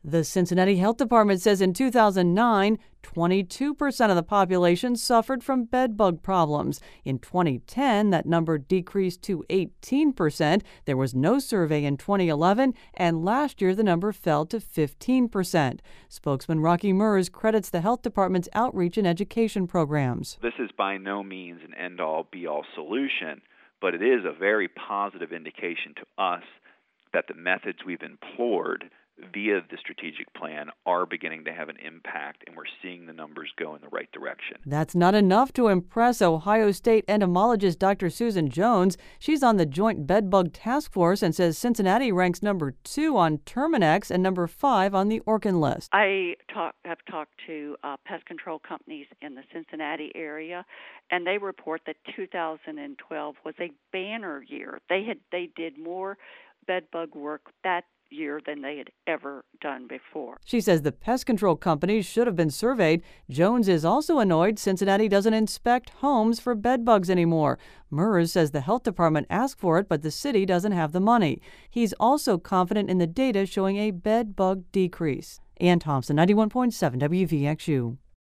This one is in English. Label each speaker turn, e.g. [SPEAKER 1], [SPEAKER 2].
[SPEAKER 1] The Cincinnati Health Department says in 2009, 22% of the population suffered from bed bug problems. In 2010, that number decreased to 18%. There was no survey in 2011, and last year the number fell to 15%. Spokesman Rocky Murs credits the health department's outreach and education programs.
[SPEAKER 2] This is by no means an end-all, be-all solution, but it is a very positive indication to us that the methods we've employed via the strategic plan are beginning to have an impact, and we're seeing the numbers go in the right direction.
[SPEAKER 1] That's not enough to impress Ohio State entomologist Dr. Susan Jones. She's on the Joint Bedbug Task Force and says Cincinnati ranks number 2 on Terminix and number 5 on the Orkin list.
[SPEAKER 3] I have talked to pest control companies in the Cincinnati area, and they report that 2012 was a banner year. They did more bedbug work that year than they had ever done before.
[SPEAKER 1] She says the pest control companies should have been surveyed. Jones is also annoyed Cincinnati doesn't inspect homes for bed bugs anymore. Murs says the health department asked for it, but the city doesn't have the money. He's also confident in the data showing a bed bug decrease. Ann Thompson, 91.7 WVXU.